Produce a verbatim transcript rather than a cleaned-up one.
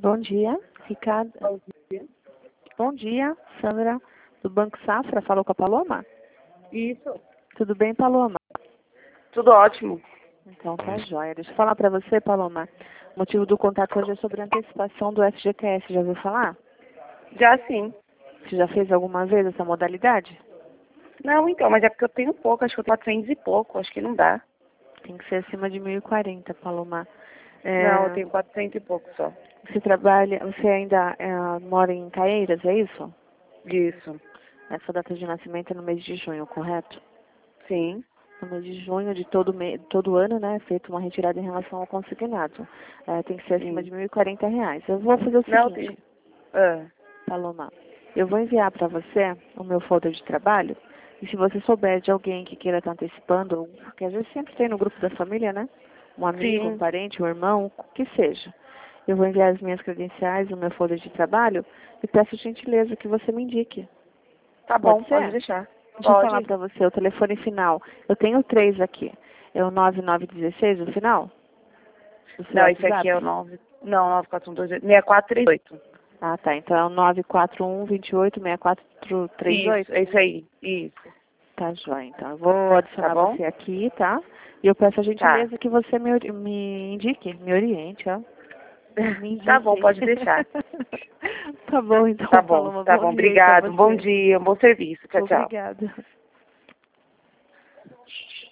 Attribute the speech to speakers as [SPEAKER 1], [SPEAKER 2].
[SPEAKER 1] Bom dia, Ricardo.
[SPEAKER 2] Bom dia.
[SPEAKER 1] Bom dia, Sandra, do Banco Safra. Falou com a Paloma?
[SPEAKER 2] Isso.
[SPEAKER 1] Tudo bem, Paloma?
[SPEAKER 2] Tudo ótimo.
[SPEAKER 1] Então tá jóia. Deixa eu falar pra você, Paloma. O motivo do contato hoje é sobre a antecipação do F G T S. Já ouviu falar?
[SPEAKER 2] Já sim.
[SPEAKER 1] Você já fez alguma vez essa modalidade?
[SPEAKER 2] Não, então, mas é porque eu tenho pouco, acho que eu tenho quatrocentos e pouco, acho que não dá.
[SPEAKER 1] Tem que ser acima de mil e quarenta, Paloma. É,
[SPEAKER 2] Não, eu tenho quatrocentos e pouco só.
[SPEAKER 1] Você trabalha, você ainda é, mora em Caeiras, é isso?
[SPEAKER 2] Isso.
[SPEAKER 1] Essa data de nascimento é no mês de junho, correto?
[SPEAKER 2] Sim.
[SPEAKER 1] No mês de junho de todo, me, todo ano, né, é feita uma retirada em relação ao consignado. É, tem que ser acima
[SPEAKER 2] Sim.
[SPEAKER 1] de mil e quarenta reais. Eu vou fazer o
[SPEAKER 2] Não, eu
[SPEAKER 1] seguinte,
[SPEAKER 2] tenho... Ah,
[SPEAKER 1] Paloma. Eu vou enviar para você o meu folder de trabalho. E se você souber de alguém que queira estar antecipando, porque às vezes sempre tem no grupo da família, né? Um amigo, um
[SPEAKER 2] sim.
[SPEAKER 1] parente, um irmão, o que seja. Eu vou enviar as minhas credenciais, o meu folder de trabalho e peço gentileza que você me indique.
[SPEAKER 2] Tá
[SPEAKER 1] Pode
[SPEAKER 2] bom, pode
[SPEAKER 1] ser?
[SPEAKER 2] deixar.
[SPEAKER 1] Deixa eu falar
[SPEAKER 2] Pode.
[SPEAKER 1] para você o telefone final. Eu tenho três aqui. É o nove nove um seis o final? Do seu
[SPEAKER 2] Não, esse aqui é o
[SPEAKER 1] WhatsApp?
[SPEAKER 2] nove... Não, nove quatro um dois oito. seis quatro três oito.
[SPEAKER 1] Ah, tá. Então é o nove quatro um, dois oito, seis quatro três
[SPEAKER 2] Isso,
[SPEAKER 1] oito?
[SPEAKER 2] é isso aí. Isso.
[SPEAKER 1] Tá, joia. Então eu vou
[SPEAKER 2] Tá
[SPEAKER 1] adicionar
[SPEAKER 2] bom?
[SPEAKER 1] você aqui, tá? E eu peço a
[SPEAKER 2] Tá.
[SPEAKER 1] gentileza que você me, ori- me indique, me oriente, ó. Me
[SPEAKER 2] Tá bom,
[SPEAKER 1] indique.
[SPEAKER 2] pode deixar.
[SPEAKER 1] Tá bom, então,
[SPEAKER 2] Tá bom,
[SPEAKER 1] Paloma.
[SPEAKER 2] tá
[SPEAKER 1] Bom
[SPEAKER 2] bom.
[SPEAKER 1] dia aí pra
[SPEAKER 2] Obrigado. Bom
[SPEAKER 1] você.
[SPEAKER 2] dia, um bom serviço. Tchau, tchau.
[SPEAKER 1] Obrigada.